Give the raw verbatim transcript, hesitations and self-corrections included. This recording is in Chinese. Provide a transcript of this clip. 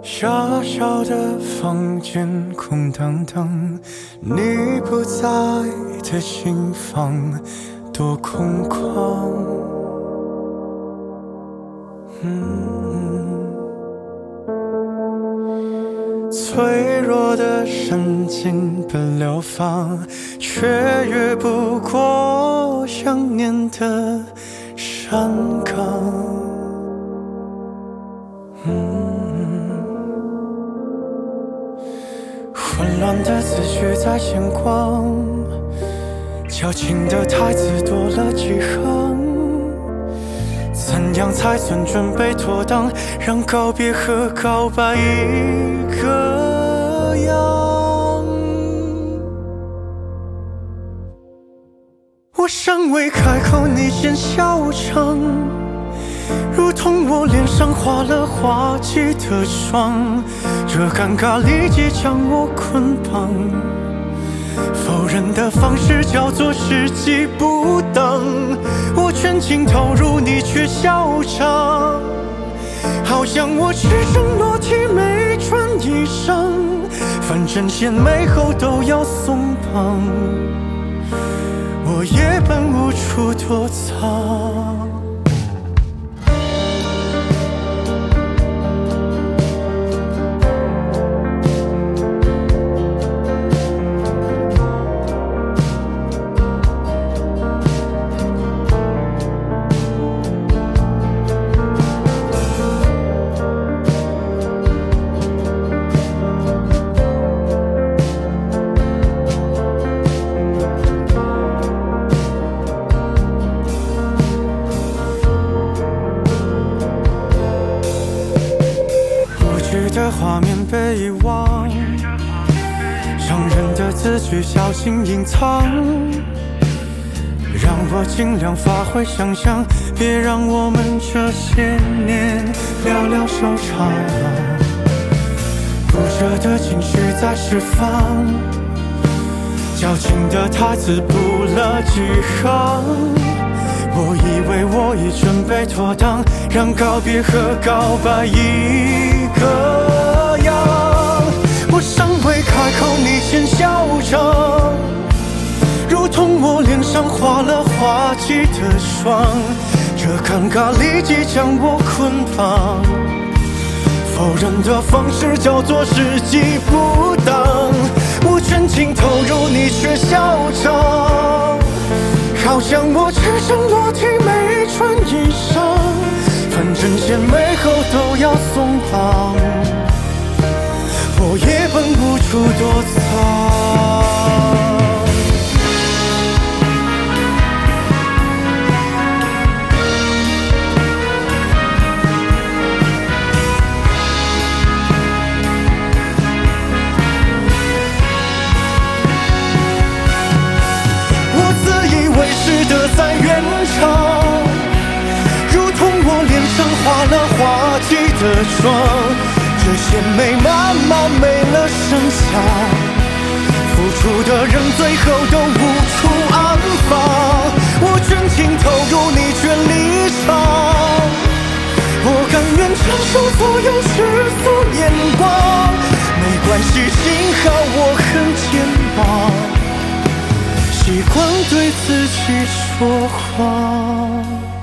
小小的房间空荡荡，你不在的心房多空旷。嗯，脆弱的神经本流放，却越不过想念的山岗。混乱的字句在显光，矫情的台词多了几行，怎样才算准备妥当，让告别和告白一个样？我尚未开口，你先笑场，如同我脸上画了滑稽的妆，这尴尬立即将我捆绑。否认的方式叫做时机不当，我全情投入，你却笑场，好像我赤身裸体没穿衣裳，反正献媚后都要松绑，我也本无处躲藏。的画面被遗忘，伤人的字句小心隐藏，让我尽量发挥想象，别让我们这些年寥寥收场。不舍的情绪在释放，矫情的台词补了几行，我以为我已准备妥当，让告别和告白一个样。我尚未开口，你先笑场，如同我脸上画了滑稽的霜，这尴尬立即将我捆绑。否认的方式叫做时机不当，我全情投入，你却笑场，好像我赤身裸体没穿衣裳，反正献媚后都要松绑，我也本无处躲藏。的在圆场，如同我脸上画了滑稽的妆，这些美慢慢没了声响，付出的人最后都无处安放，我全情投入，你却离场，我甘愿承受所有世俗眼光，没关系，幸好我很肩膀，习惯对自己说谎。